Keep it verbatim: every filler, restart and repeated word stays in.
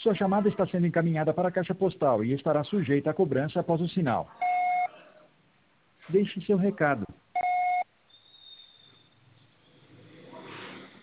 Sua chamada está sendo encaminhada para a caixa postal e estará sujeita à cobrança após o sinal. Deixe seu recado.